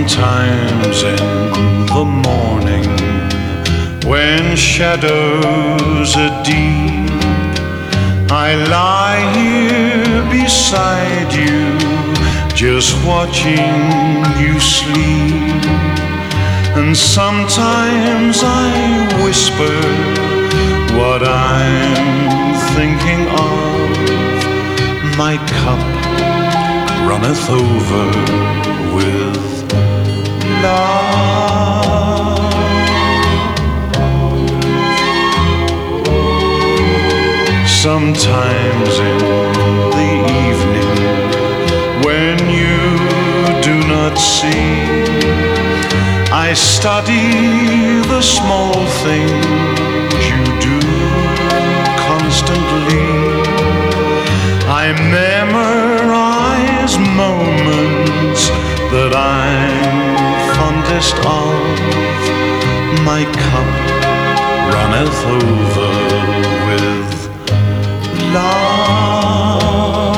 Sometimes in the morning, when shadows are deep, I lie here beside you, just watching you sleep. And sometimes I whisper what I'm thinking of. My cup runneth over with love. Sometimes in the evening, when you do not see, I study the small things you do constantly. I memorize moments that I'm fondest of. My cup runneth over with love.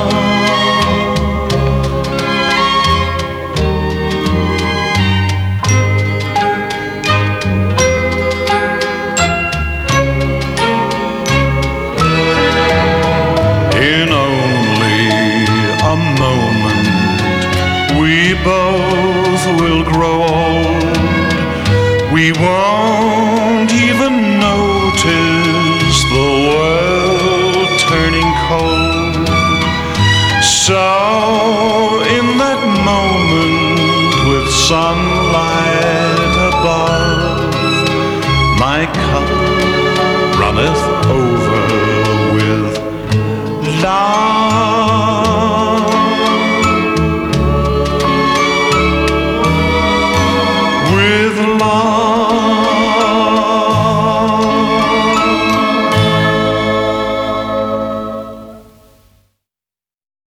In only a moment, we both will grow old. We won't even notice the world turning cold. So in that moment, with sunlight above, my cup runneth over with love.